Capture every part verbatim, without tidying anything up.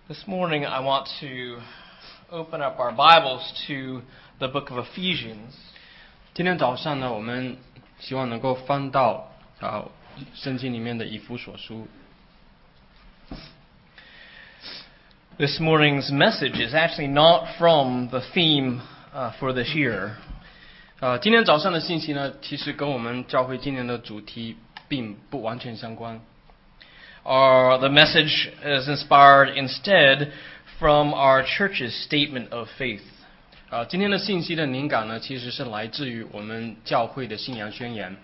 This morning I want to open up our Bibles to the book of Ephesians. 今天早上呢，我们希望能够翻到啊圣经里面的以弗所书。 This morning's message is actually not from the theme uh, for this year. 啊，今天早上的信息呢，其实跟我们教会今年的主题并不完全相关。 Our, the message is inspired instead from our church's statement of faith. 啊，今天的信息的灵感呢，其实是来自于我们教会的信仰宣言。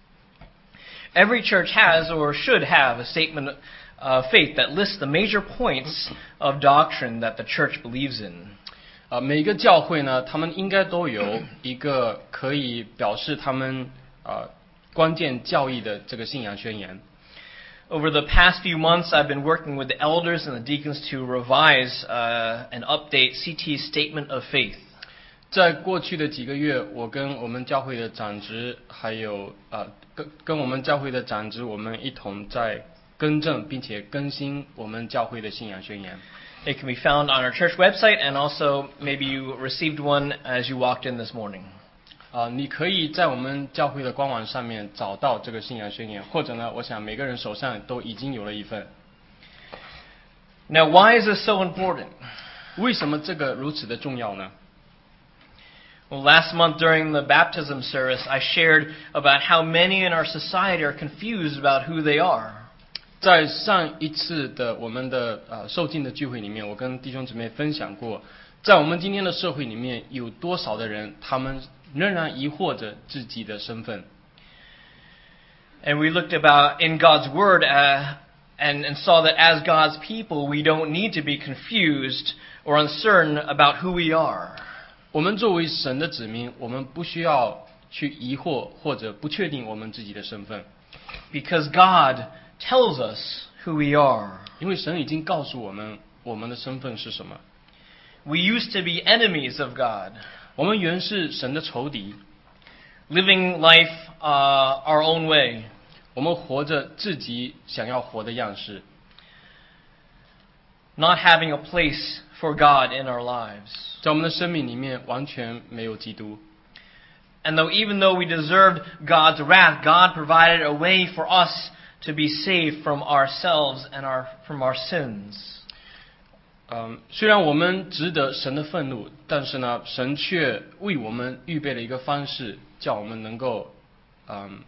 Every church has or should have a statement of faith that lists the major points of doctrine that the church believes in. 啊，每个教会呢，他们应该都有一个可以表示他们啊关键教义的这个信仰宣言。 Over the past few months, I've been working with the elders and the deacons to revise uh, and update C T's statement of faith. 在过去的几个月，我跟我们教会的长职，还有啊、呃、跟跟我们教会的长职，我们一同在更正并且更新我们教会的信仰宣言。 It can be found on our church website, and also maybe you received one as you walked in this morning. 啊、呃，你可以在我们教会的官网上面找到这个信仰宣言，或者呢，我想每个人手上都已经有了一份。 Now, why is this so important? 为什么这个如此的重要呢？ Well, last month during the baptism service, I shared about how many in our society are confused about who they are. 在上一次的我们的呃受浸的聚会里面，我跟弟兄姊妹分享过，在我们今天的社会里面，有多少的人他们仍然疑惑着自己的身份。 And we looked about in God's Word uh, and, and saw that as God's people, we don't need to be confused or uncertain about who we are. 我们作为神的子民，我们不需要去疑惑或者不确定我们自己的身份。 Because God tells us who we are. 因为神已经告诉我们我们的身份是什么。 We used to be enemies of God. 我们原是神的仇敌。 Living life uh, our own way. 我们活着自己想要活的样式。 Not having a place for God in our lives. 在我们的生命里面完全没有基督。 And though even though we deserved God's wrath, God provided a way for us to be saved from ourselves and our from our sins. 嗯，虽然我们值得神的愤怒，但是呢，神却为我们预备了一个方式，叫我们能够，嗯，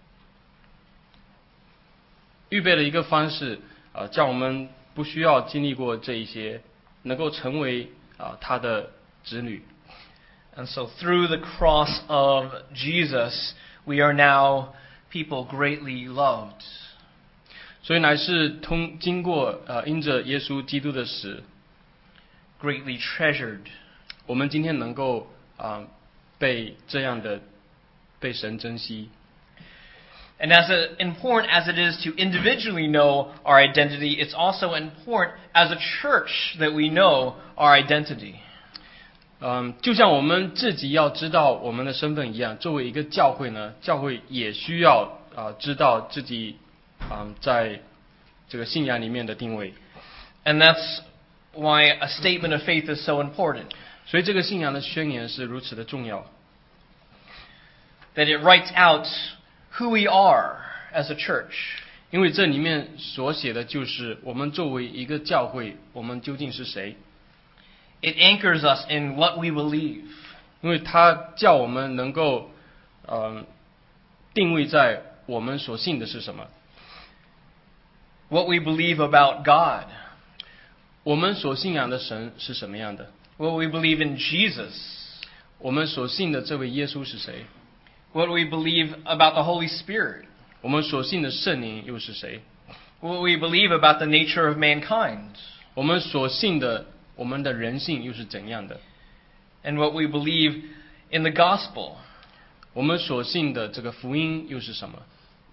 预备了一个方式，啊、呃，叫我们不需要经历过这一些，能够成为啊、呃、他的子女。 And so through the cross of Jesus, we are now people greatly loved. 所以乃是通经过呃因着耶稣基督的死。 Greatly treasured. 我们今天能够啊、呃、被这样的被神珍惜。 And as a, important as it is to individually know our identity, it's also important as a church that we know our identity. 嗯，就像我们自己要知道我们的身份一样，作为一个教会呢，教会也需要啊、呃、知道自己啊、呃、在这个信仰里面的定位。 And that's why a statement of faith is so important. 所以这个信仰的宣言是如此的重要。 That it writes out who we are as a church. 因为这里面所写的就是我们作为一个教会，我们究竟是谁。 It anchors us in what we believe. 因为它叫我们能够呃定位在我们所信的是什么。 What we believe about God. 我们所信仰的神是什么样的？ What we believe in Jesus. 我们所信的这位耶稣是谁？ What we believe about the Holy Spirit. 我们所信的圣灵又是谁？ What we believe about the nature of mankind. 我们所信的我们的人性又是怎样的？ And what we believe in the gospel. 我们所信的这个福音又是什么？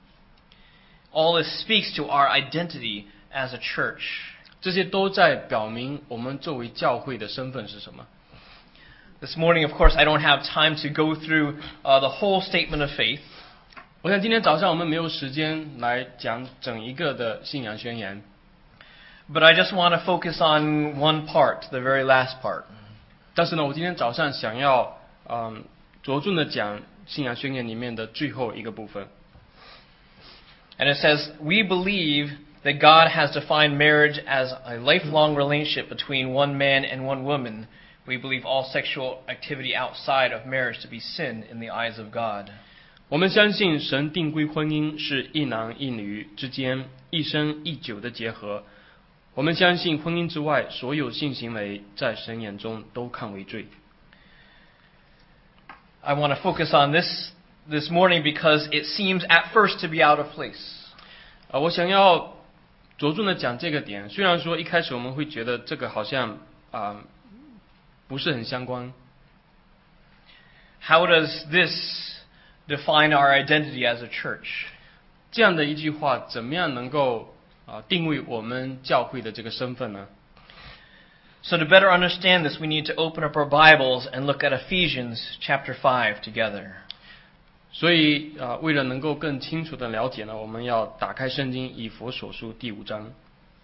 All this speaks to our identity as a church. 这些都在表明我们作为教会的身份是什么。 This morning, of course, I don't have time to go through uh, the whole statement of faith. 我想今天早上我们没有时间来讲整一个的信仰宣言。 But I just want to focus on one part, the very last part. 但是呢，我今天早上想要嗯着重的讲信仰宣言里面的最后一个部分。 And it says, we believe that God has defined marriage as a lifelong relationship between one man and one woman. We believe all sexual activity outside of marriage to be sin in the eyes of God. 我们相信神定规婚姻是一男一女之间一生一久的结合。我们相信婚姻之外所有性行为在神眼中都看为罪。 I want to focus on this this morning because it seems at first to be out of place. 啊，我想要着重的讲这个点，虽然说一开始我们会觉得这个好像啊不是很相关。 How does this define our identity as a church? 这样的一句话，怎么样能够啊定位我们教会的这个身份呢？ So to better understand this, we need to open up our Bibles and look at Ephesians chapter five together. 所以啊，为了能够更清楚的了解呢，我们要打开圣经以弗所书第五章。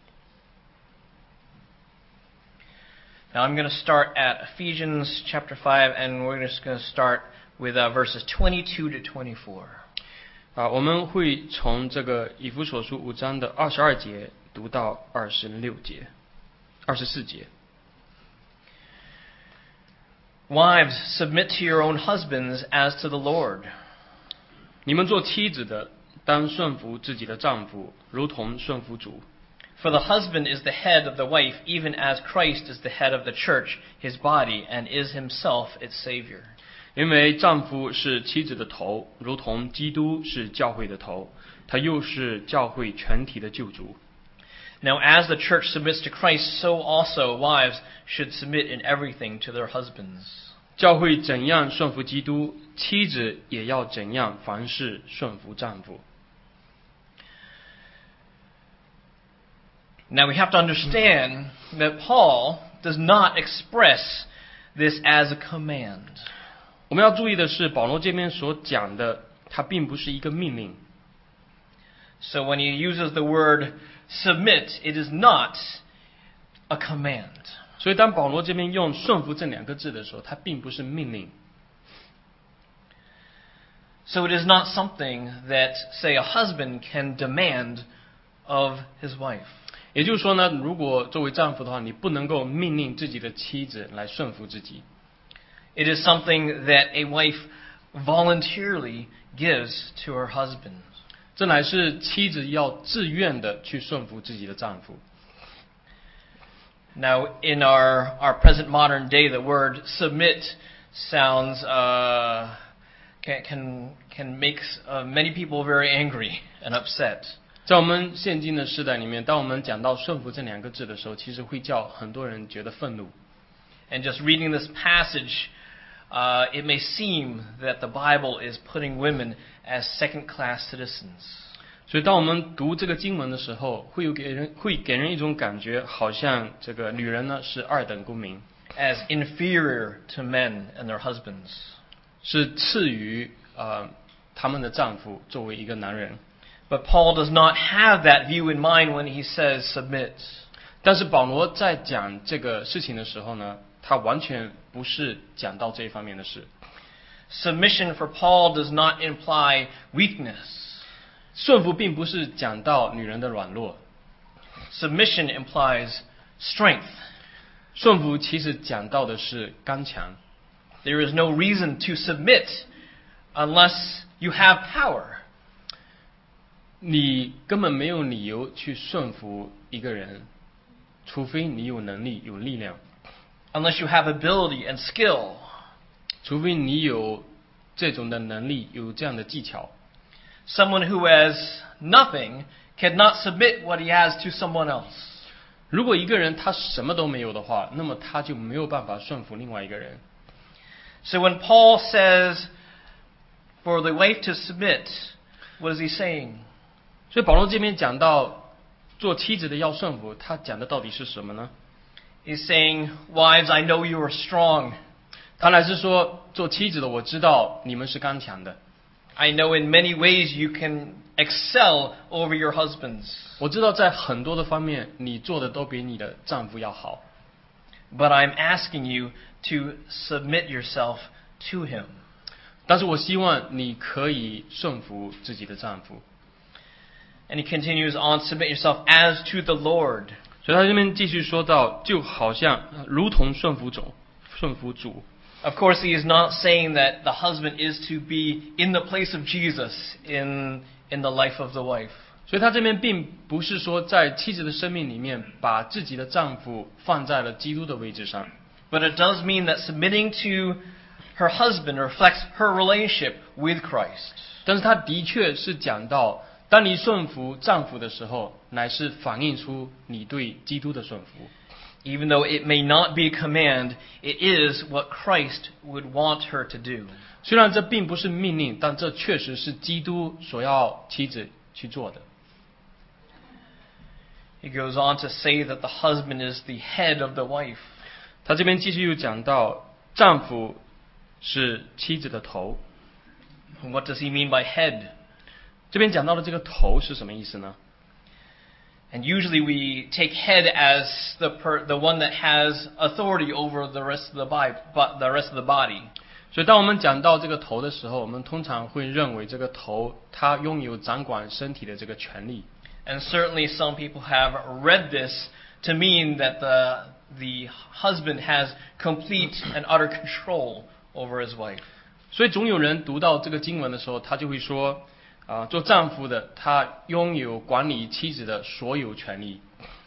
Now I'm going to start at Ephesians chapter five, and we're just going to start with uh, verses twenty-two to twenty-four. 啊，我们会从这个以弗所书五章的二十二节读到二十六节、二十四节。 Wives, submit to your own husbands as to the Lord. 你们做妻子的，当顺服自己的丈夫，如同顺服主。 For the husband is the head of the wife, even as Christ is the head of the church, his body, and is himself its Savior. 因为丈夫是妻子的头，如同基督是教会的头，他又是教会全体的救主。 Now as the church submits to Christ, so also wives should submit in everything to their husbands. 教会怎样顺服基督，妻子也要怎样凡事顺服丈夫。 Now we have to understand that Paul does not express this as a command. 我们要注意的是，保罗这边所讲的，它并不是一个命令。 So when he uses the word submit, it is not a command. 所以当保罗这边用顺服这两个字的时候，它并不是命令。 So it is not something that, say, a husband can demand of his wife. 也就是说呢，如果作为丈夫的话，你不能够命令自己的妻子来顺服自己。 It is something that a wife voluntarily gives to her husband. 这乃是妻子要自愿的去顺服自己的丈夫。 Now, in our, our present modern day, the word submit sounds uh, can can can make uh, many people very angry and upset. 在我们现今的时代里面，当我们讲到顺服这两个字的时候，其实会叫很多人觉得愤怒。 And just reading this passage, uh, it may seem that the Bible is putting women as second-class citizens. 所以，当我们读这个经文的时候，会有给人会给人一种感觉，好像这个女人呢是二等公民， as inferior to men and their husbands. 是次于呃他们的丈夫作为一个男人。 But Paul does not have that view in mind when he says submit. 但是保罗在讲这个事情的时候呢，他完全不是讲到这一方面的事。 Submission for Paul does not imply weakness. 顺服并不是讲到女人的软弱。 Submission implies strength. 顺服其实讲到的是刚强。 There is no reason to submit unless you have power. 你根本没有理由去顺服一个人，除非你有能力、有力量。 Unless you have ability and skill. 除非你有这种的能力，有这样的技巧。 Someone who has nothing cannot submit what he has to someone else. 如果一个人他什么都没有的话，那么他就没有办法顺服另外一个人。 So when Paul says for the wife to submit, what is he saying? 所以保罗这边讲到做妻子的要顺服，他讲的到底是什么呢？ He's saying, wives, I know you are strong. 他乃是说，做妻子的我知道你们是刚强的。 I know in many ways you can excel over your husbands. 我知道在很多的方面，你做的都比你的丈夫要好。 But I'm asking you to submit yourself to him. 但是我希望你可以顺服自己的丈夫。 And he continues on, submit yourself as to the Lord. 所以他这边继续说到，就好像如同顺服主，顺服主。 Of course, he is not saying that the husband is to be in the place of Jesus in, in the life of the wife. 所以他这边并不是说在妻子的生命里面把自己的丈夫放在了基督的位置上。 But it does mean that submitting to her husband reflects her relationship with Christ. 但是他的确是讲到，当你顺服丈夫的时候，乃是反映出你对基督的顺服。 Even though it may not be a command, it is what Christ would want her to do. 虽然这并不是命令，但这确实是基督所要妻子去做的。 He goes on to say that the husband is the head of the wife. 他这边继续又讲到，丈夫是妻子的头。 And what does he mean by head? 这边讲到的这个头是什么意思呢？ And usually we take head as the per, the one that has authority over the rest of the body, the rest of the body. 所以当我们讲到这个头的时候，我们通常会认为这个头它拥有掌管身体的这个权利。 And certainly some people have read this to mean that the the husband has complete and utter control over his wife. 所以总有人读到这个经文的时候，他就会说，啊、呃，做丈夫的他拥有管理妻子的所有权利。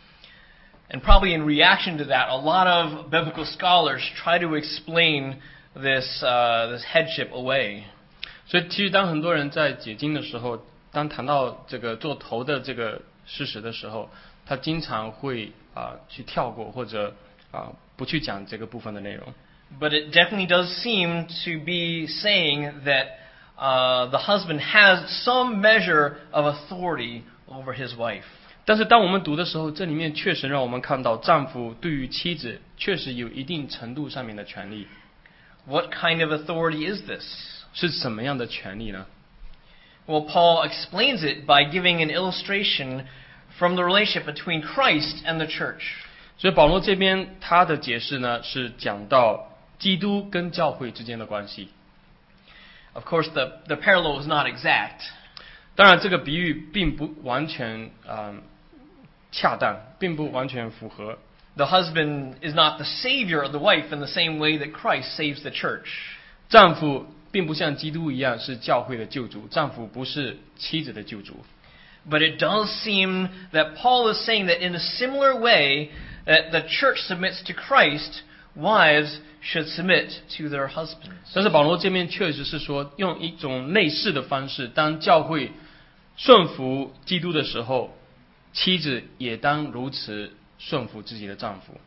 And probably in reaction to that, a lot of biblical scholars try to explain this uh, this headship away. 所以其实当很多人在解经的时候，当谈到这个做头的这个事实的时候，他经常会啊、呃、去跳过或者啊、呃、不去讲这个部分的内容。 But it definitely does seem to be saying that uh, the husband has some measure of authority over his wife. 但是当我们读的时候，这里面确实让我们看到丈夫对于妻子确实有一定程度上面的权利。 What kind of authority is this? 是什么样的权利呢？ Well, Paul explains it by giving an illustration from the relationship between Christ and the church. 所以保罗这边他的解释呢，是讲到基督跟教会之间的关系。 Of course, the, the parallel is not exact. 当然，这个比喻并不完全啊、呃、恰当，并不完全符合。 The husband is not the savior of the wife in the same way that Christ saves the church. 丈夫并不像基督一样是教会的救主，丈夫不是妻子的救主。 But it does seem that Paul is saying that in a similar way that the church submits to Christ, wives should submit to their husbands. 但是保罗这边确实是说，用一种类似的方式，当教会顺服基督的时候，妻子也当如此顺服自己的丈夫。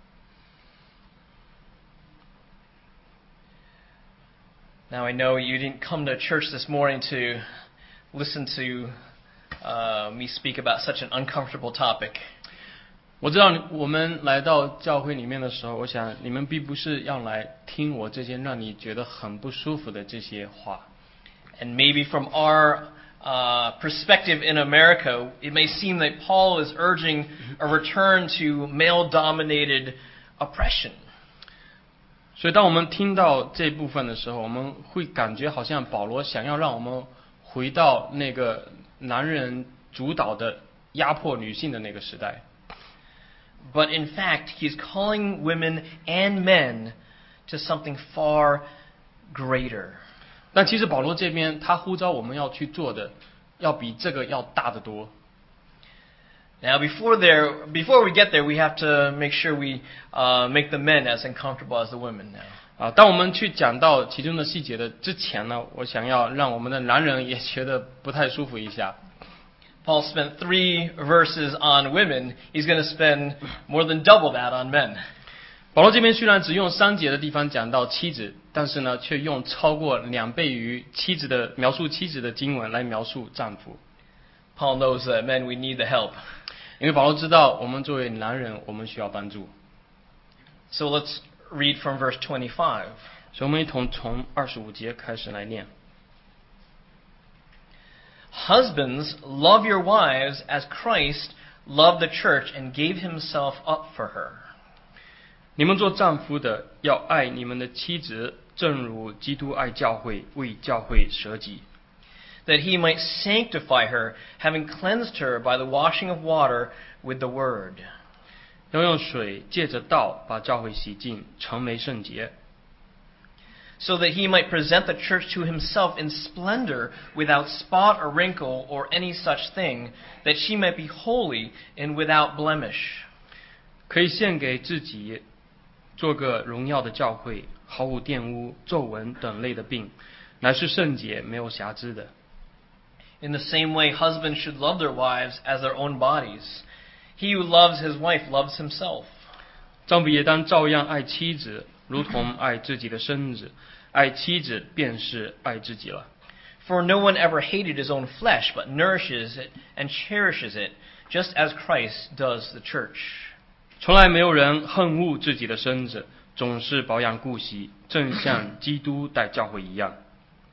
Now I know you didn't come to church this morning to listen to uh, me speak about such an uncomfortable topic. 我知道我们来到教会里面的时候，我想你们并不是要来听我这些让你觉得很不舒服的这些话。 And maybe from our uh, perspective in America, it may seem that Paul is urging a return to male-dominated oppression. 所以当我们听到这部分的时候，我们会感觉好像保罗想要让我们回到那个男人主导的压迫女性的那个时代。 But in fact, he's calling women and men to something far greater. 但其实保罗这边他呼召我们要去做的，要比这个要大得多。 Now, before there, before we get there, we have to make sure we uh, make the men as uncomfortable as the women. Now, 啊，当我们去讲到其中的细节的之前呢，我想要让我们的男人也觉得不太舒服一下。 Paul spent three verses on women. He's going to spend more than double that on men. 保罗这边虽然只用三节的地方讲到妻子，但是呢，却用超过两倍于妻子的描述妻子的经文来描述丈夫。 Paul knows that men, we need the help. 因为保罗知道，我们作为男人，我们需要帮助。 So let's read from verse twenty-five. 所以我们一同从二十五节开始来念。 Husbands, love your wives as Christ loved the church and gave himself up for her. 你们做丈夫的要爱你们的妻子，正如基督爱教会，为教会舍己。 That he might sanctify her, having cleansed her by the washing of water with the word. 要用水借着道把教会洗净，成为圣洁。 So that he might present the church to himself in splendor, without spot or wrinkle or any such thing, that she might be holy and without blemish. 可以献给自己，做个荣耀的教会，毫无玷污、皱纹等类的病，乃是圣洁，没有瑕疵的。 In the same way, husbands should love their wives as their own bodies. He who loves his wife loves himself. 丈夫也当照样爱妻子，如同爱自己的身子，爱妻子便是爱自己了。 For no one ever hated his own flesh, but nourishes it and cherishes it, just as Christ does the church. 从来没有人恨恶自己的身子，总是保养顾惜，正像基督待教会一样。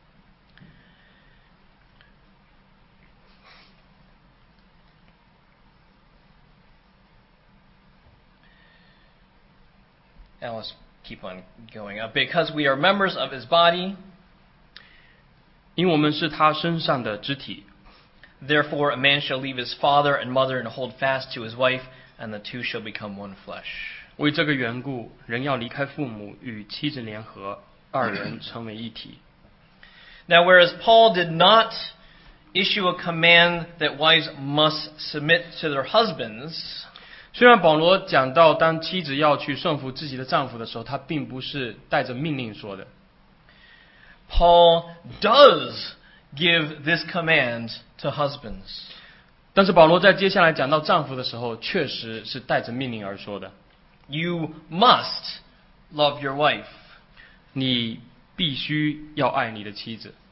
Now let's keep on going. Uh, because we are members of his body, 因我们是他身上的肢体。 Therefore a man shall leave his father and mother and hold fast to his wife, and the two shall become one flesh. 为这个缘故，人要离开父母，与妻子联合，二人成为一体。 Now whereas Paul did not issue a command that wives must submit to their husbands, 虽然保罗讲到当妻子要去顺服自己的丈夫的时候，他并不是带着命令说的。 Paul does give this command to husbands. 但是保罗在接下来讲到丈夫的时候，确实是带着命令而说的。 You must love your wife. 你必须要爱你的妻子，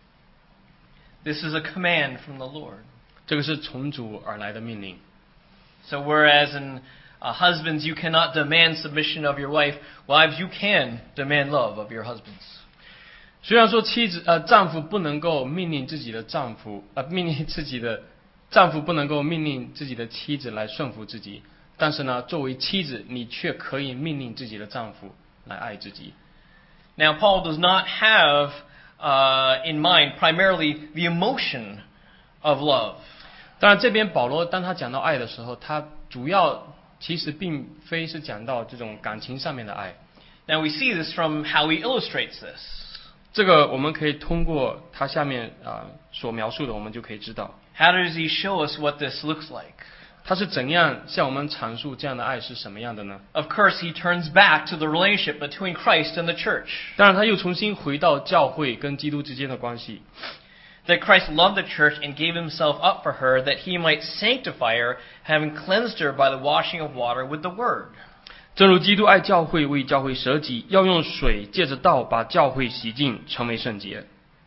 This is a command from the Lord. 这个是从主而来的命令。 So whereas in uh, husbands you cannot demand submission of your wife, wives you can demand love of your husbands. 虽然说妻子呃丈夫不能够命令自己的丈夫呃命令自己的丈夫不能够命令自己的妻子来顺服自己，但是呢，作为妻子，你却可以命令自己的丈夫来爱自己。 Now Paul does not have uh, in mind primarily the emotion of love. 当然，这边保罗当他讲到爱的时候，他主要其实并非是讲到这种感情上面的爱。 Now we see this from how he illustrates this. 这个我们可以通过他下面啊、呃、所描述的，我们就可以知道。 How does he show us what this looks like? 他是怎样向我们阐述这样的爱是什么样的呢？ Of course, he turns back to the relationship between Christ and the church. 当然，他又重新回到教会跟基督之间的关系。 That Christ loved the church and gave himself up for her, that he might sanctify her, having cleansed her by the washing of water with the word. 正如基督爱教会，为教会舍己，要用水借着道把教会洗净，成为圣洁。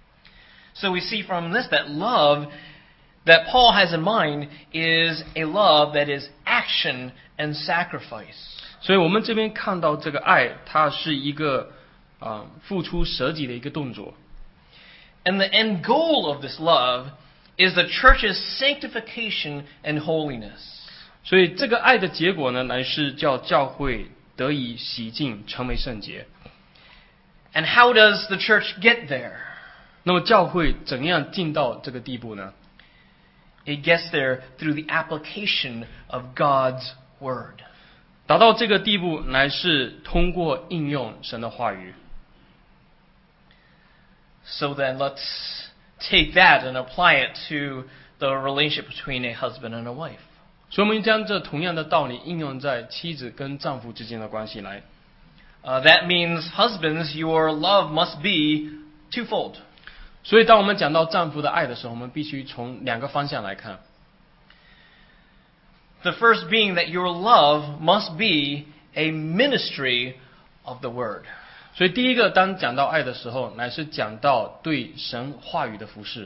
So we see from this that love that Paul has in mind is a love that is action and sacrifice. 所以我们这边看到这个爱，它是一个啊、呃、付出舍己的一个动作。 And the end goal of this love is the church's sanctification and holiness. 所以这个爱的结果呢，乃是叫教会得以洗净，成为圣洁。 And how does the church get there? 那么教会怎样进到这个地步呢？ It gets there through the application of God's word. 达到这个地步，乃是通过应用神的话语。 So then let's take that and apply it to the relationship between a husband and a wife. 所以我们将这同样的道理应用在妻子跟丈夫之间的关系来。 Uh, that means, husbands, your love must be twofold. 所以当我们讲到丈夫的爱的时候，我们必须从两个方向来看。 The first being that your love must be a ministry of the word. 所以第一个，当讲到爱的时候，乃是讲到对神话语的服事。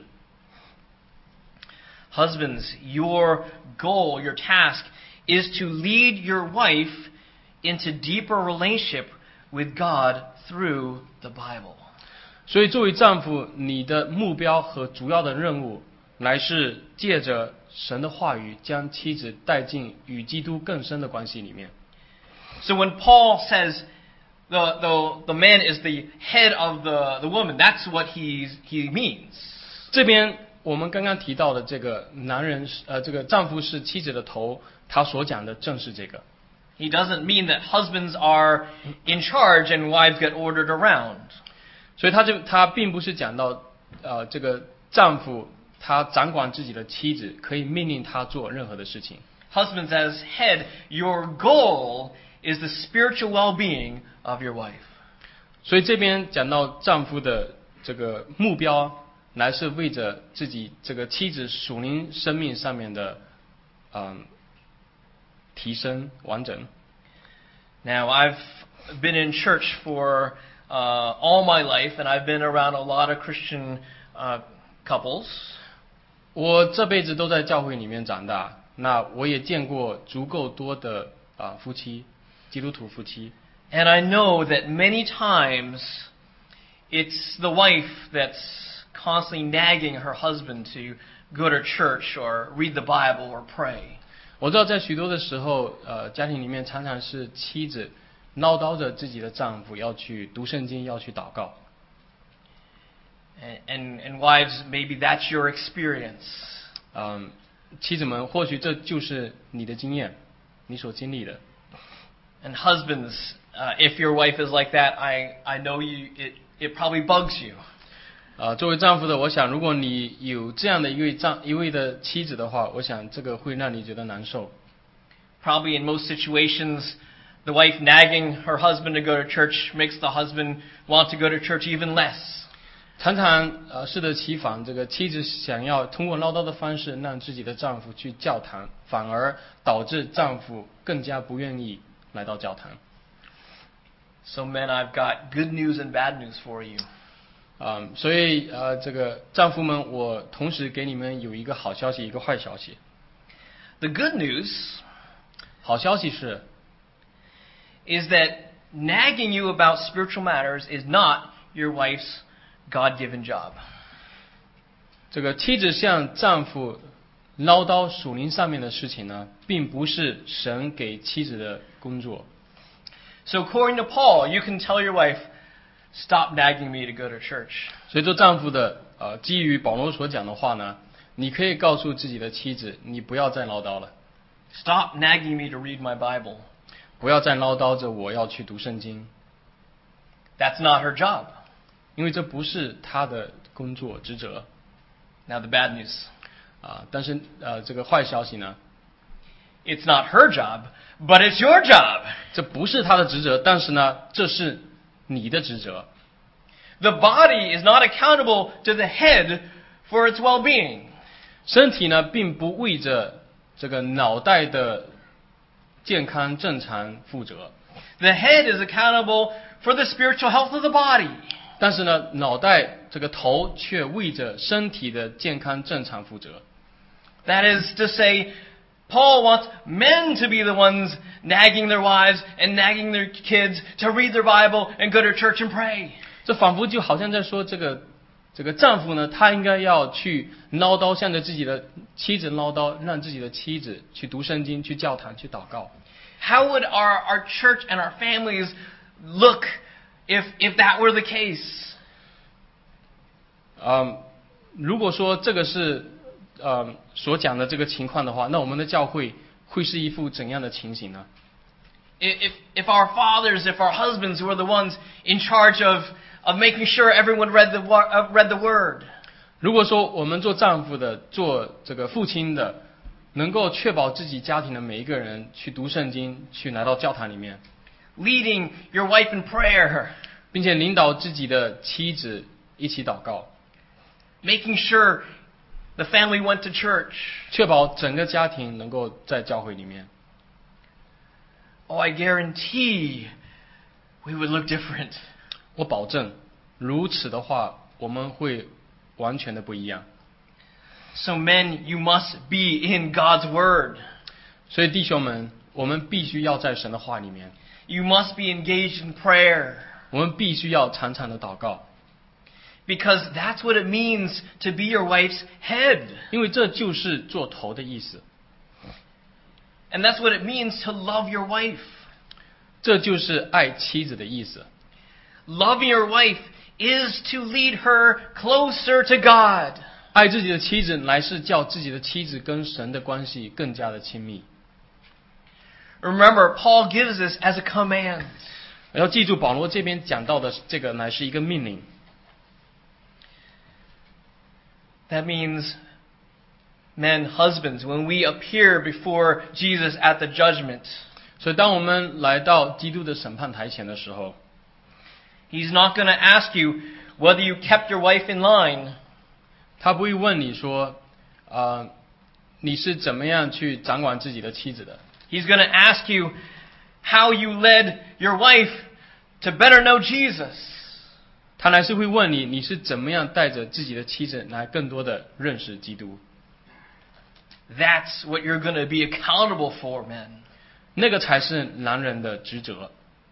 Husbands, your goal, your task is to lead your wife into deeper relationship with God through the Bible. 所以作为丈夫，你的目标和主要的任务， 乃是借着神的话语将妻子带进与基督更深的关系里面。 So when Paul says the, the, the man is the head of the, the woman, that's what he's, he means. 这边我们刚刚提到的这个男人是呃这个丈夫是妻子的头，他所讲的正是这个。 He doesn't mean that husbands are in charge and wives get ordered around. 所以他就他并不是讲到呃这个丈夫他掌管自己的妻子，可以命令他做任何的事情。 Husbands as head, your goal is the spiritual well-being of your wife. 所以这边讲到丈夫的这个目标，乃是为着自己这个妻子属灵生命上面的嗯提升完整。 Now I've been in church for uh, all my life, and I've been around a lot of Christian uh, couples. 我这辈子都在教会里面长大，那我也见过足够多的啊、夫妻，基督徒夫妻。 And I know that many times it's the wife that's constantly nagging her husband to go to church or read the Bible or pray. 我知道在许多的时候，呃，家庭里面常常是妻子唠叨着自己的丈夫要去读圣经，要去祷告。 And, and, and wives, maybe that's your experience. 嗯，妻子们，或许这就是你的经验，你所经历的。 And husbands, uh, if your wife is like that, I, I know you, it, it probably bugs you. 啊、作为丈夫的，我想，如果你有这样的一位丈一位的妻子的话，我想这个会让你觉得难受。 Probably in most situations, the wife nagging her husband to go to church makes the husband want to go to church even less. 常常呃适得其反，这个妻子想要通过唠叨的方式让自己的丈夫去教堂，反而导致丈夫更加不愿意来到教堂。 So men, I've got good news and bad news for you. 啊、嗯，所以呃，这个丈夫们，我同时给你们有一个好消息，一个坏消息。 The good news 好消息是 is that nagging you about spiritual matters is not your wife's God-given job. 这个妻子向丈夫唠叨属灵上面的事情呢，并不是神给妻子的工作。 So according to Paul, you can tell your wife, stop nagging me to go to church. 所以做丈夫的，呃，基于保罗所讲的话呢，你可以告诉自己的妻子，你不要再唠叨了， Stop nagging me to read my Bible. 不要再唠叨着我要去读圣经， That's not her job. 因为这不是她的工作职责。 Now the bad news. 啊，但是呃，这个坏消息呢， It's not her job, but it's your job. 这不是她的职责，但是呢，这是你的职责。 The body is not accountable to the head for its well-being. 身体呢，并不为着这个脑袋的健康正常负责， The head is accountable for the spiritual health of the body. 但是呢，脑袋这个头却为着身体的健康正常负责。 That is to say, Paul wants men to be the ones nagging their wives and nagging their kids to read their Bible and go to church and pray. 这仿佛就好像在说，这个这个丈夫呢，他应该要去唠叨，向着自己的妻子唠叨，让自己的妻子去读圣经、去教堂、去祷告。 How would our, our church and our families look if, if that were the case? 嗯，如果说这个是呃所讲的这个情况的话，那我们的教会会是一副怎样的情形呢？ If, if our fathers, if our husbands were the ones in charge of, of making sure everyone read the, wo- uh, read the Word. 如果说我们做丈夫的、做这个父亲的，能够确保自己家庭的每一个人去读圣经，去来到教堂里面， Leading your wife in prayer. 并且领导自己的妻子一起祷告， Making sure the family went to church. 确保整个家庭能够在教会里面。 Oh, I guarantee we would look different. 我保证，如此的话，我们会完全的不一样。 So men, you must be in God's Word. 所以弟兄们，我们必须要在神的话里面， You must be engaged in prayer. 我们必须要常常的祷告。 Because that's what it means to be your wife's head. 因为这就是做头的意思， And that's what it means to love your wife. 这就是爱妻子的意思。 Loving your wife is to lead her closer to God. 爱自己的妻子乃是叫自己的妻子跟神的关系更加的亲密。 Remember, Paul gives this as a command. 要记住，保罗这边讲到的这个乃是一个命令。 That means, men, husbands, when we appear before Jesus at the judgment, 所以当我们来到基督的审判台前的时候， He's not going to ask you whether you kept your wife in line. 他不会问你说，呃，你是怎么样去掌管自己的妻子的。 He's going to ask you how you led your wife to better know Jesus. 他乃是会问你，你是怎么样带着自己的妻子来更多的认识基督。 That's what you're going to be accountable for, men. 那个才是男人的职责。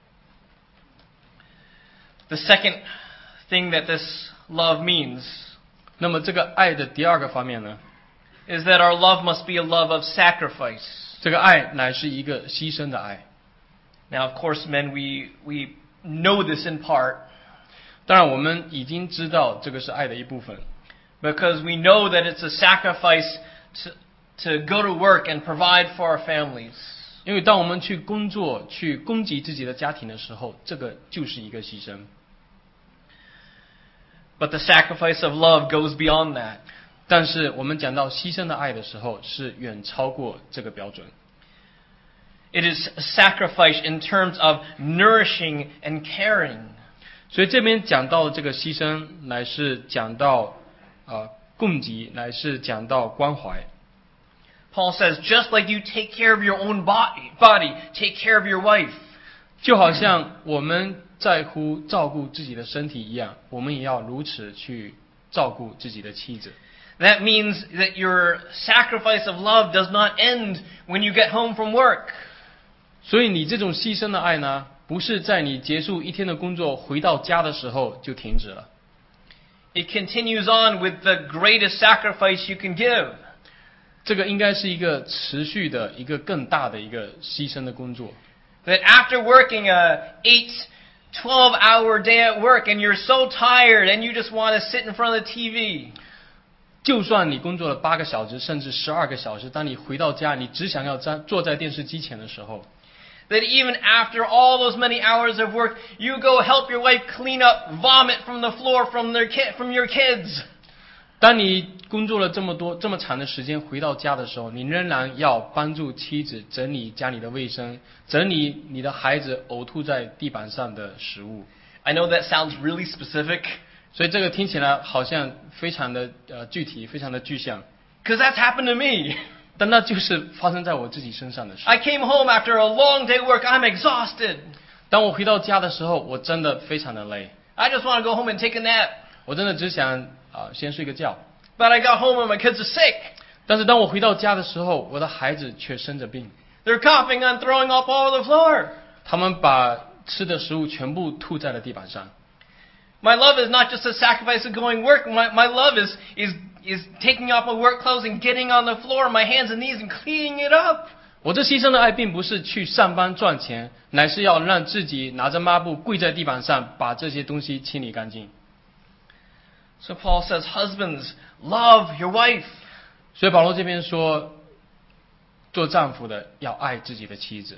The second thing that this love means 那么这个爱的第二个方面呢， is that our love must be a love of sacrifice. 这个爱乃是一个牺牲的爱。 Now, of course, men, we, we know this in part 当然，我们已经知道这个是爱的一部分， because we know that it's a sacrifice to, to go to work and provide for our families. 因为当我们去工作、去供给自己的家庭的时候，这个就是一个牺牲。 But the sacrifice of love goes beyond that. 但是我们讲到牺牲的爱的时候，是远超过这个标准。 It is a sacrifice in terms of nourishing and caring. 所以这边讲到这个牺牲，乃是讲到呃供给，乃是讲到关怀。 Paul says, just like you take care of your own body, body, take care of your wife. 就好像我们在乎照顾自己的身体一样，我们也要如此去照顾自己的妻子。 That means that your sacrifice of love does not end when you get home from work. 所以你这种牺牲的爱呢，不是在你结束一天的工作回到家的时候就停止了。 It continues on with the greatest sacrifice you can give. 这个应该是一个持续的一个更大的一个牺牲的工作。 That after working a eight, twelve hour day at work and you're so tired and you just want to sit in front of the T V. 就算你工作了八个小时，甚至十二个小时，当你回到家，你只想要站坐在电视机前的时候， That even after all those many hours of work, you go help your wife clean up vomit from the floor from their ki- from your kids. 当你工作了这么多这么长的时间回到家的时候，你仍然要帮助妻子整理家里的卫生，整理你的孩子呕吐在地板上的食物。 I know that sounds really specific, 所以这个听起来好像非常的呃具体，非常的具象， because that's happened to me. 但那就是发生在我自己身上的事。 I came home after a long day of work. I'm exhausted. 当我回到家的时候，我真的非常的累， I just want to go home and take a nap. 我真的只想啊、呃先睡个觉。 But I got home and my kids are sick. 但是当我回到家的时候，我的孩子却生着病， They're coughing and throwing up all over the floor. 他们把吃的食物全部吐在了地板上。 My love is not just a sacrifice of going work. My, my love is, is, is taking off my work clothes and getting on the floor, my hands and knees and cleaning it up. 我这牺牲的爱并不是去上班赚钱，乃是要让自己拿着抹布跪在地板上，把这些东西清理干净。 So Paul says, husbands, love your wife. 所以保罗这边说，做丈夫的要爱自己的妻子。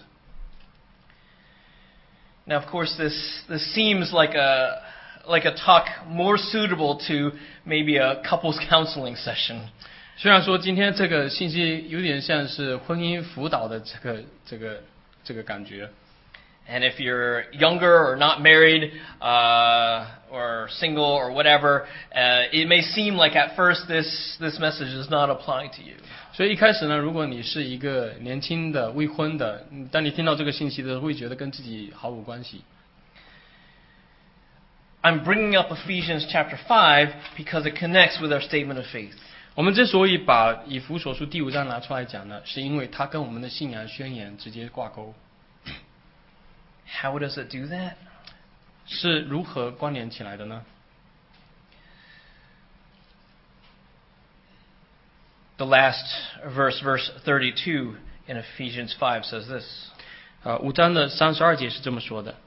Now, of course, this, this seems like a, like a talk more suitable to maybe a couples counseling session. 虽然说今天这个信息有点像是婚姻辅导的这个这个这个感觉， And if you're younger or not married, uh, or single or whatever, uh, it may seem like at first this, this message does not apply to you. 所以一开始呢，如果你是一个年轻的未婚的，嗯当你听到这个信息的时候，会觉得跟自己毫无关系。 I'm bringing up Ephesians chapter five because it connects with our statement of faith. 我们之所以把以弗所书第五章拿出来讲呢，是因为它跟我们的信仰宣言直接挂钩。 How does it do that? 是如何关联起来的呢？ The last verse, verse thirty-two in Ephesians five says this. 啊，五章的三十二节是这么说的。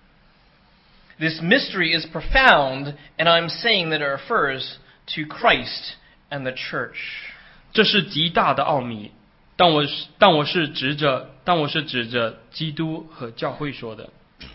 This mystery is profound, and I'm saying that it refers to Christ and the church. 这是极大的奥秘，但我是但我是指着但我是指着基督和教会说的。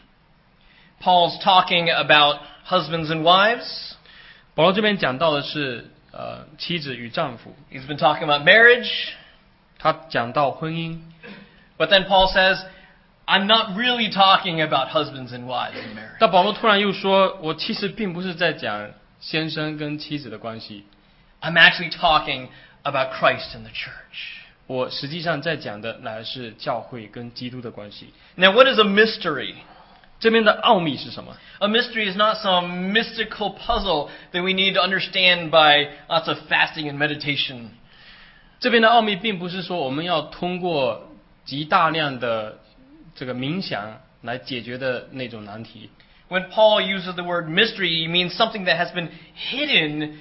Paul's talking about husbands and wives. 保罗这边讲到的是呃妻子与丈夫。 He's been talking about marriage. 他讲到婚姻。 But then Paul says, I'm not really talking about husbands and wives in marriage. 但保罗突然又说，我其实并不是在讲先生跟妻子的关系。 I'm actually talking about Christ and the church. 我实际上在讲的乃是教会跟基督的关系。 Now, what is a mystery? 这边的奥秘是什么？ A mystery is not some mystical puzzle that we need to understand by lots of fasting and meditation. 这边的奥秘并不是说我们要通过极大量的这个冥想来解决的那种难题。 When Paul uses the word mystery, he means something that has been hidden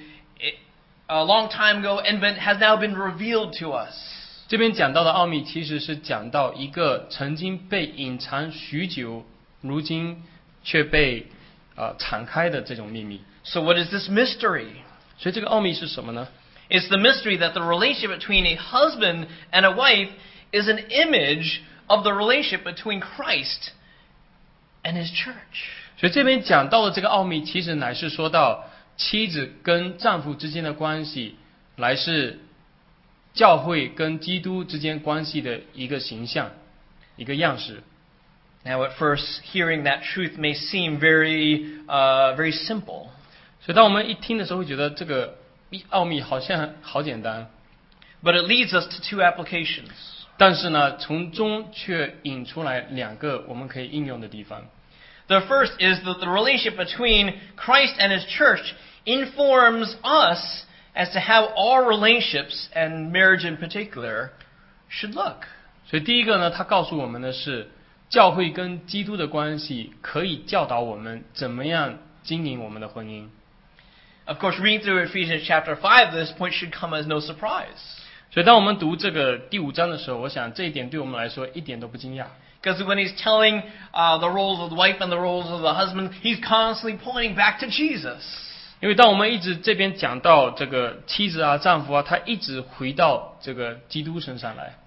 a long time ago and been, has now been revealed to us. 这边讲到的奥秘其实是讲到一个曾经被隐藏许久，如今却被呃敞开的这种秘密。 So what is this mystery? 所以这个奥秘是什么呢？ It's the mystery that the relationship between a husband and a wife is an image of the relationship between Christ and his church. 所以这边讲到的这个奥秘，其实乃是说到妻子跟丈夫之间的关系，来是教会跟基督之间关系的一个形象，一个样式。 Now, at first, hearing that truth may seem very, uh, very simple. 所以当我们一听的时候，会觉得这个奥秘好像好简单。 But it leads us to two applications. 但是呢，从中却引出来两个我们可以应用的地方。 The first is that the relationship between Christ and his church informs us as to how our relationships, and marriage in particular, should look. 所以第一个呢，他告诉我们的是，教会跟基督的关系可以教导我们怎么样经营我们的婚姻。 Of course, reading through Ephesians chapter five, this point should come as no surprise. 所以当我们读这个第五章的时候，我想这一点对我们来说一点都不惊讶。 Because when he's telling uh, the roles of the wife and the roles of the husband, he's constantly pointing back to Jesus. 因为当我们一直这边讲到这个妻子啊、丈夫啊，他一直回到这个基督身上来。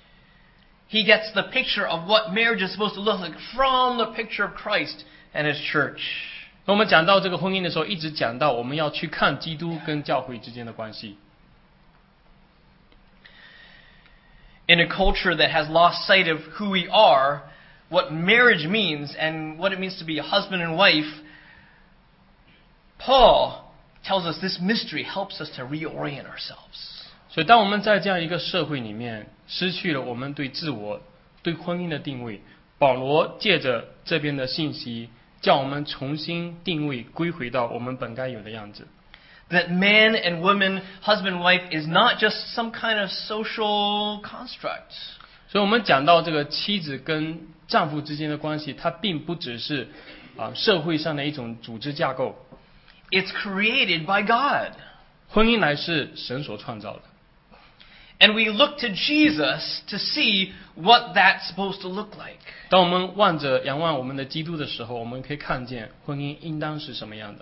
He gets the picture of what marriage is supposed to look like from the picture of Christ and his church. 那我们讲到这个婚姻的时候，一直讲到我们要去看基督跟教会之间的关系。 In a culture that has lost sight of who we are, what marriage means, and what it means to be a husband and wife, Paul tells us this mystery helps us to reorient ourselves. 所以当我们在这样一个社会里面失去了我们对自我、对婚姻的定位，保罗借着这边的信息，叫我们重新定位，归回到我们本该有的样子。 That man and woman, husband and wife, is not just some kind of social construct. 所以我们讲到这个妻子跟丈夫之间的关系，它并不只是啊社会上的一种组织架构。 It's created by God. 婚姻乃是神所创造的。 And we look to Jesus to see what that's supposed to look like. 当我们望着仰望我们的基督的时候，我们可以看见婚姻应当是什么样的。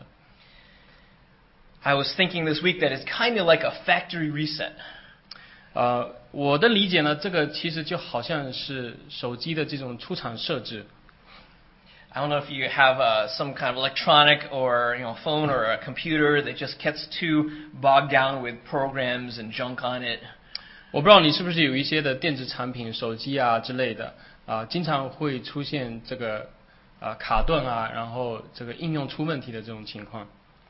I was thinking this week that it's kind of like a factory reset. 呃，我的理解呢，这个其实就好像是手机的这种出厂设置。 I don't know if you have uh, some kind of electronic or you know phone or a computer that just gets too bogged down with programs and junk on it. 我不知道你是不是有一些的电子产品、手机啊之类的啊、呃，经常会出现这个啊、呃、卡顿啊，然后这个应用出问题的这种情况。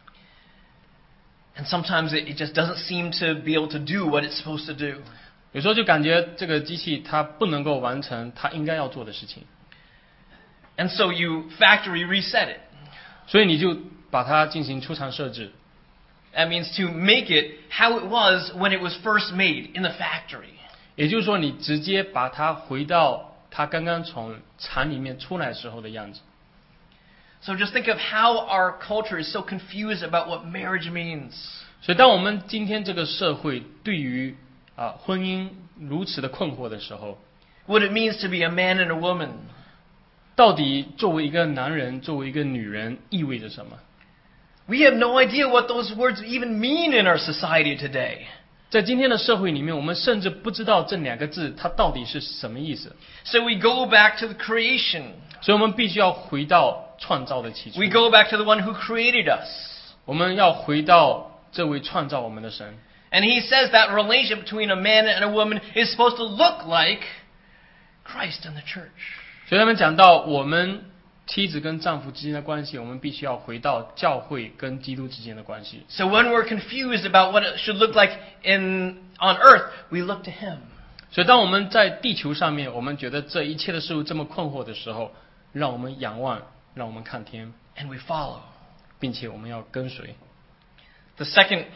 And sometimes it, it just doesn't seem to be able to do what it's supposed to do. 有时候就感觉这个机器它不能够完成它应该要做的事情。 And so you factory reset it. 所以你就把它进行出厂设置。 That means to make it how it was when it was first made in the factory. 也就是说，你直接把它回到它刚刚从厂里面出来时候的样子。 So just think of how our culture is so confused about what marriage means. 所以，当我们今天这个社会对于啊婚姻如此的困惑的时候， what it means to be a man and a woman. 到底作为一个男人，作为一个女人意味着什么？ We have no idea what those words even mean in our society today. 在今天的社会里面，我们甚至不知道这两个字它到底是什么意思。 So we go back to the creation. 所以我们必须要回到创造的起初。 We go back to the one who created us. 我们要回到这位创造我们的神。 And he says that relationship between a man and a woman is supposed to look like Christ and the church. 所以他们讲到我们妻子跟丈夫之间的关系，我们必须要回到教会跟基督之间的关系。 So when we're confused about what it should look like in on earth, we look to him. 所以当我们在地球上面，我们觉得这一切的事物这么困惑的时候，让我们仰望，让我们看天， And we follow. 并且我们要跟随。 The second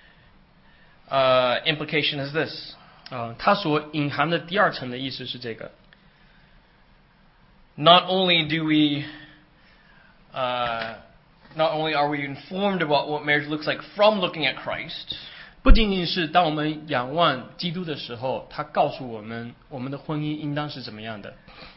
uh, implication is this. 啊，它所隐含的第二层的意思是这个。 Not only do we, uh, not only are we informed about what marriage looks like from looking at Christ, 不仅仅是当我们仰望基督的时候，他告诉我们我们的婚姻应当是怎么样的。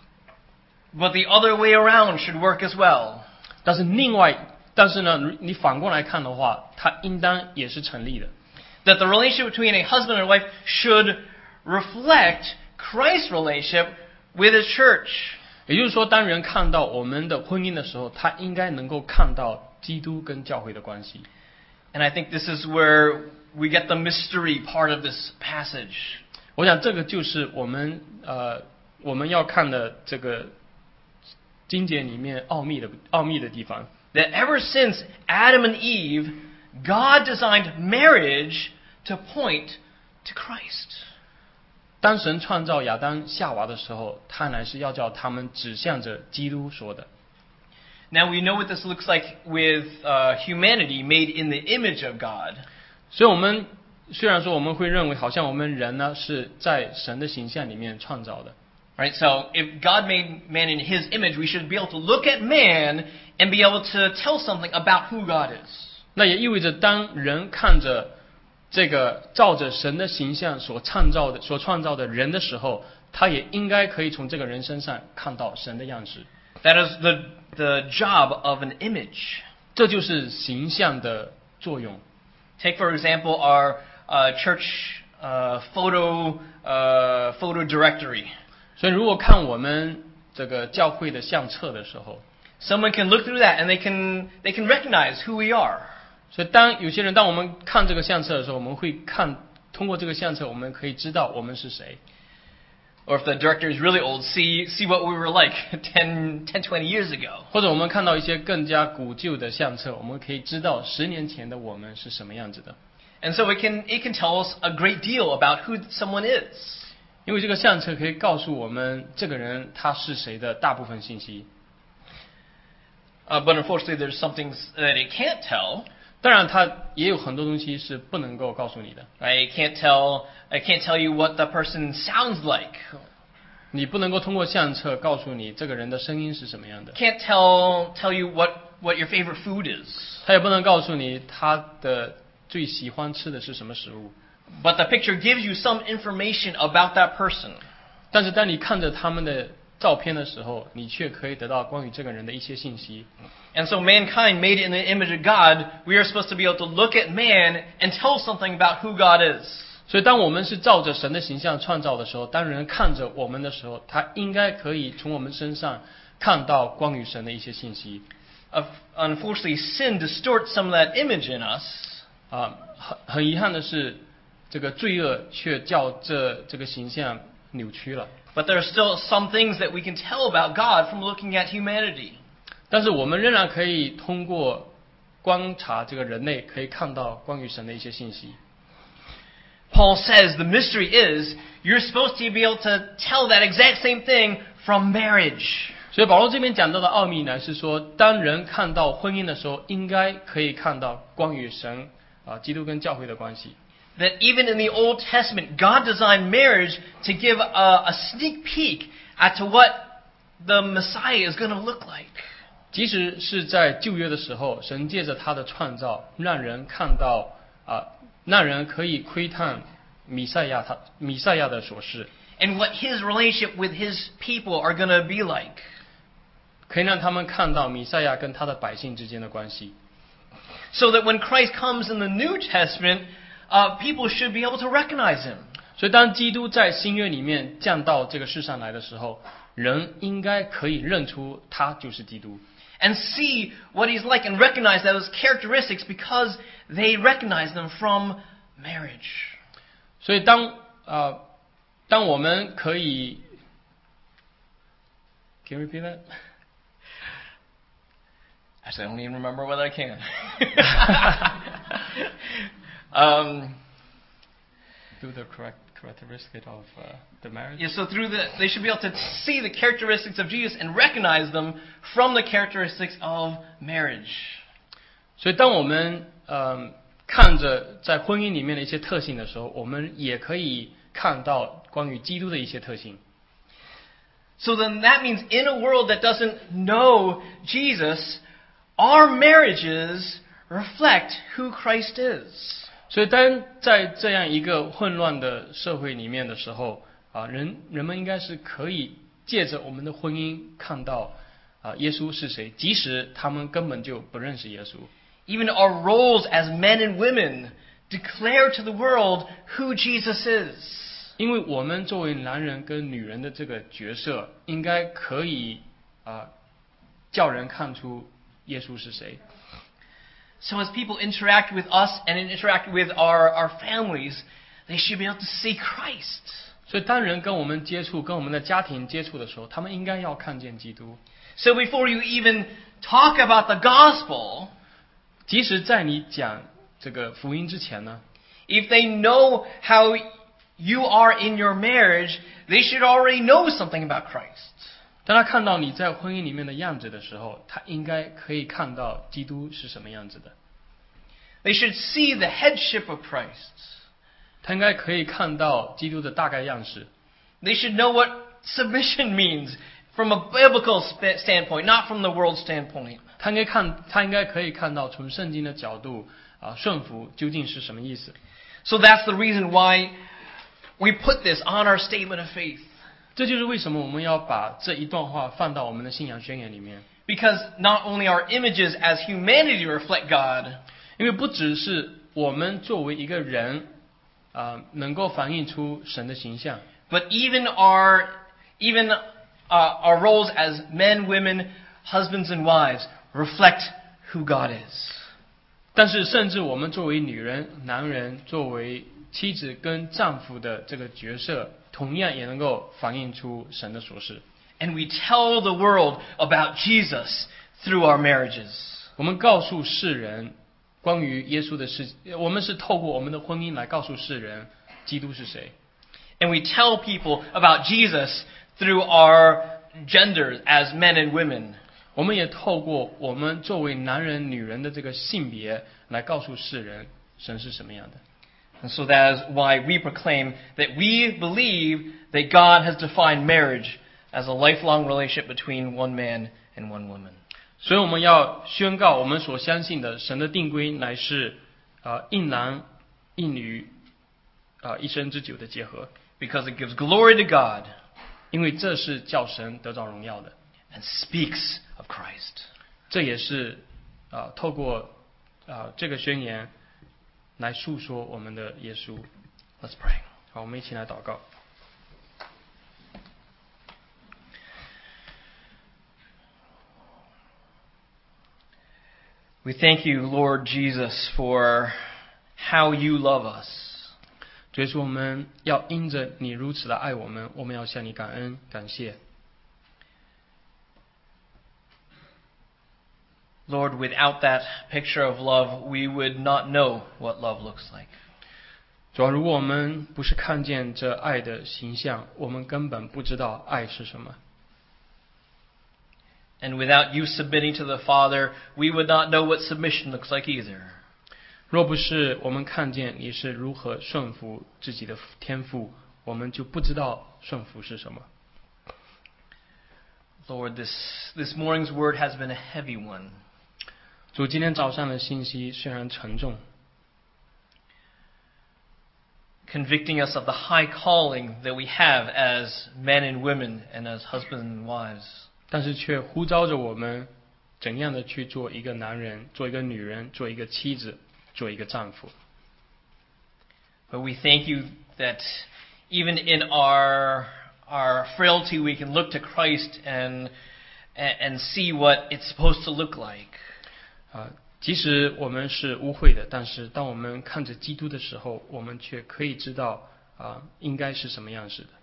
but the other way around should work as well. 但是另外，但是呢，你反过来看的话，它应当也是成立的。 That the relationship between a husband and a wife should reflect Christ's relationship with his church. 也就是说，当人看到我们的婚姻的时候，他应该能够看到基督跟教会的关系。 And I think this is where we get the mystery part of this passage. 我想这个就是我们呃我们要看的这个经节里面奥秘的奥秘的地方。 That ever since Adam and Eve, God designed marriage to point to Christ. 当神创造亚当夏娃的时候，他乃是要叫他们指向着基督说的。 Now we know what this looks like with uh, humanity made in the image of God. 所以，我们虽然说我们会认为好像我们人呢是在神的形象里面创造的， Right? So if God made man in his image, we should be able to look at man and be able to tell something about who God is. 那也意味着当人看着这个照着神的形象所创造的所创造的人的时候，他也应该可以从这个人身上看到神的样式。 That is the, the job of an image. 这就是形象的作用。 Take, for example, our uh, church uh, photo, uh, photo directory. 所以，如果看我们这个教会的相册的时候， Someone can look through that and they can, they can recognize who we are. 所以当有些人当我们看这个相册的时候，我们会看通过这个相册，我们可以知道我们是谁。 Or if the director is really old, see, see what we were like ten, ten, twenty years ago. 或者我们看到一些更加古旧的相册，我们可以知道十年前的我们是什么样子的。 And so it can, it can tell us a great deal about who someone is. 因为这个相册可以告诉我们这个人他是谁的大部分信息。 Uh, but unfortunately, there's some things that it can't tell. 当然，它也有很多东西是不能够告诉你的。 I can't tell, I can't tell you what the person sounds like. 你不能够通过相册告诉你这个人的声音是什么样的。 Can't tell, tell you what, what your favorite food is. 他也不能告诉你他的最喜欢吃的是什么食物。 But the picture gives you some information about that person. 但是当你看着他们的照片的时候，你却可以得到关于这个人的一些信息。 And so mankind made in the image of God, we are supposed to be able to look at man and tell something about who God is. 所以，当我们是照着神的形象创造的时候，当人看着我们的时候，他应该可以从我们身上看到关于神的一些信息。 Of, unfortunately, sin distorts some of that image in us. 啊，很很遗憾的是，这个罪恶却叫这这个形象扭曲了。 But there are still some things that we can tell about God from looking at humanity. 但是我们仍然可以通过观察这个人类，可以看到关于神的一些信息。 Paul says the mystery is you're supposed to be able to tell that exact same thing from marriage. 所以保罗这边讲到的奥秘呢，是说当人看到婚姻的时候，应该可以看到关于神啊基督跟教会的关系。 That even in the Old Testament, God designed marriage to give a, a sneak peek at to what the Messiah is going to look like. 即使是在旧约的时候，神借着他的创造，让人看到啊，让人可以窥探弥赛亚他弥赛亚的所示， and what his relationship with his people are going to be like. 可以让他们看到弥赛亚跟他的百姓之间的关系。 So that when Christ comes in the New Testament, uh, people should be able to recognize him. 所以当基督在新约里面降到这个世上来的时候，人应该可以认出他就是基督。 And see what he's like and recognize those characteristics because they recognize them from marriage. 所以当呃当我们可以 Can you repeat that? Actually, I don't even remember whether I can. um, through the correct characteristic of uh, the marriage. Yeah, so through the, they should be able to see the characteristics of Jesus and recognize them from the characteristics of marriage. 所以当我们呃看着在婚姻里面的一些特性的时候，我们也可以看到关于基督的一些特性。 So then that means in a world that doesn't know Jesus, our marriages reflect who Christ is. 所以当在这样一个混乱的社会里面的时候啊，人人们应该是可以借着我们的婚姻看到啊耶稣是谁，即使他们根本就不认识耶稣。 Even our roles as men and women declare to the world who Jesus is. 因为我们作为男人跟女人的这个角色，应该可以啊叫人看出耶稣是谁。 So as people interact with us and interact with our, our families, they should be able to see Christ. 所以当人跟我们接触，跟我们的家庭接触的时候，他们应该要看见基督。 So before you even talk about the gospel, 即使在你讲这个福音之前呢， if they know how you are in your marriage, they should already know something about Christ. 当他看到你在婚姻里面的样子的时候，他应该可以看到基督是什么样子的。 They should see the headship of Christ. 他应该可以看到基督的大概样式。 They should know what submission means from a biblical standpoint, not from the world standpoint. 他应该看，他应该可以看到从圣经的角度啊，顺服究竟是什么意思。 So that's the reason why we put this on our statement of faith. 这就是为什么我们要把这一段话放到我们的信仰宣言里面。 Because not only our images as humanity reflect God, 因为不只是我们作为一个人啊、呃，能够反映出神的形象， but even our even uh, our roles as men, women, husbands, and wives reflect who God is. 但是甚至我们作为女人、男人，作为妻子跟丈夫的这个角色，同样也能够反映出神的所示。 And we tell the world about Jesus through our marriages. 我们告诉世人关于耶稣的事，我们是透过我们的婚姻来告诉世人基督是谁。 And we tell people about Jesus through our genders as men and women. 我们也透过我们作为男人、女人的这个性别来告诉世人神是什么样的。 And so that is why we proclaim that we believe that God has defined marriage as a lifelong relationship between one man and one woman. 所以我们要宣告我们所相信的神的定规乃是啊、呃、一男一女啊、呃、一生之久的结合， Because it gives glory to God 因为这是叫神得着荣耀的， and speaks of Christ. 这也是啊、呃、透过啊、呃、这个宣言来诉说我们的耶稣。 Let's pray. 好，我们一起来祷告。 We thank you, Lord Jesus, for how you love us. 主耶稣，我们要因着你如此的爱我们，我们要向你感恩感谢。 Lord, without that picture of love, we would not know what love looks like. 主要如果我们不是看见这爱的形象，我们根本不知道爱是什么。 And without you submitting to the Father, we would not know what submission looks like either. 若不是我们看见你是如何顺服自己的天赋，我们就不知道顺服是什么。 Lord, this, this morning's word has been a heavy one. 主，今天早上的信息虽然沉重， convicting us of the high calling that we have as men and women and as husbands and wives. 但是却呼召着我们怎样的去做一个男人，做一个女人，做一个妻子，做一个丈夫。 But we thank you that even in our our frailty, we can look to Christ and and see what it's supposed to look like. 啊，即使我们是污秽的，但是当我们看着基督的时候，我们却可以知道啊，应该是什么样式的。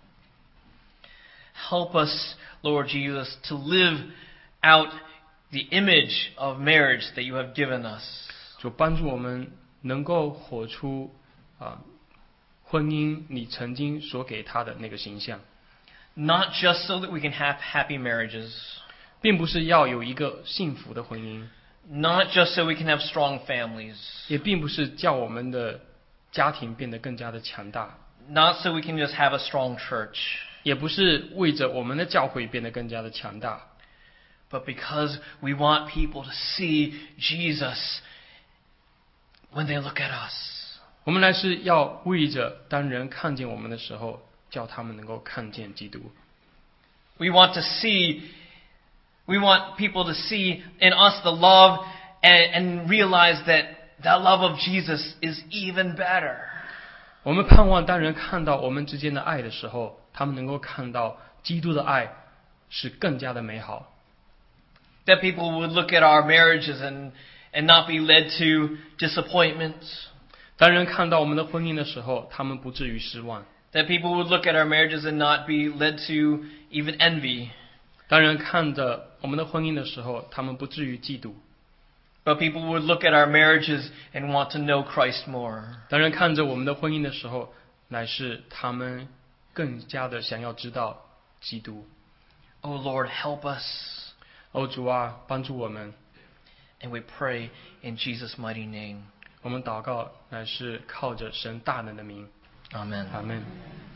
Help us, Lord Jesus, to live out the image of marriage that you have given us. 主帮助我们能够活出啊婚姻你曾经所给他的那个形象。 Not just so that we can have happy marriages. 并不是要有一个幸福的婚姻。 Not just so we can have strong families. 也并不是叫我们的家庭变得更加的强大。 Not so we can just have a strong church. 也不是为着我们的教会变得更加的强大。 But because we want people to see Jesus when they look at us. 我们来是要为着当人看见我们的时候，叫他们能够看见基督。 We want to see, we want people to see in us the love and, and realize that that love of Jesus is even better. 我们盼望当人看到我们之间的爱的时候，他们能够看到基督的爱是更加的美好。 That people would look at our marriages and, and not be led to disappointments. 当人看到我们的婚姻的时候，他们不至于失望。 That people would look at our marriages and not be led to even envy. 当人看着我们的婚姻的时候，他们不至于嫉妒。 But people would look at our marriages and want to know Christ more. 当人看着我们的婚姻的时候，乃是他们更加的想要知道基督。 Oh Lord, help us. 哦主啊，帮助我们。 And we pray in Jesus' mighty name. 我们祷告乃是靠着神大能的名。 Amen. Amen.